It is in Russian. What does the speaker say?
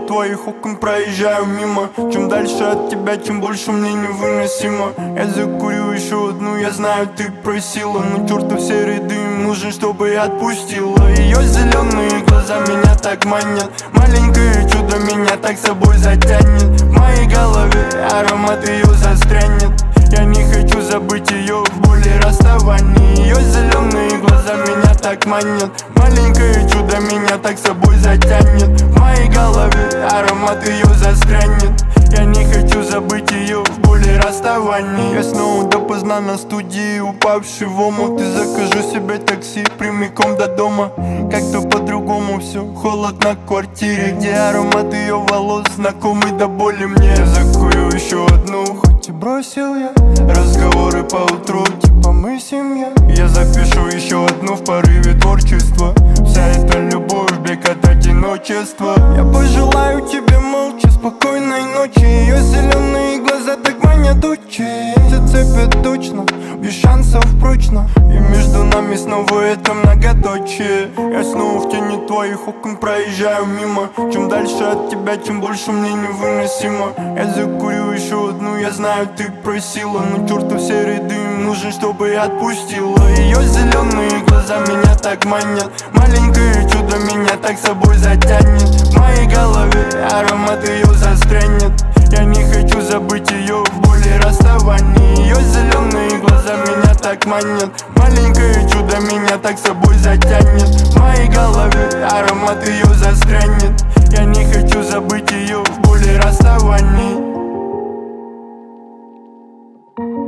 твоих окон проезжаю мимо. Чем дальше от тебя, тем больше мне невыносимо. Я закурю еще одну, я знаю, ты просила, но чертов серый дым нужен, чтобы я отпустила. Ее зеленые глаза меня так манят, маленькое чудо меня так собой затянет. В моей голове аромат ее застрянет. Я не хочу забыть ее в боли расставания. Ее зеленые глаза меня так манят, маленькое чудо меня так собой затянет. В моей голове аромат ее застрянет. Я не хочу забыть ее в боли расставания. Я снова допоздна на студии, упавший в омут. И закажу себе такси прямиком до дома. Как-то по-другому все, холод на квартире, где аромат ее волос знакомый до боли мне. Я закурю еще одну, хоть и бросил я разговоры по утру, типа мы семья. Я запишу еще одну в порыве творчества. Вся эта любовь, бег от одиночества. Я пожелаю тебе молча спокойной ночи. Ее зеленые глаза так манят очи. Зацепят точно, без шансов прочно. И между нами снова это многоточие. Я снова в тени твоих окон проезжаю мимо. Чем дальше от тебя, тем больше мне невыносимо. Я закурю еще одну, я знаю, ты просила, но чертов серый дым нужен, чтобы я отпустила. Ее зеленые глаза меня так манят, маленькое чудо меня так собой затянет. В моей голове аромат ее застрянет. Я не хочу забыть ее в боли расставания. Ее зеленые глаза меня так манят, маленькое чудо меня так собой затянет. В моей голове аромат ее застрянет. Я не хочу забыть ее в боли расставания.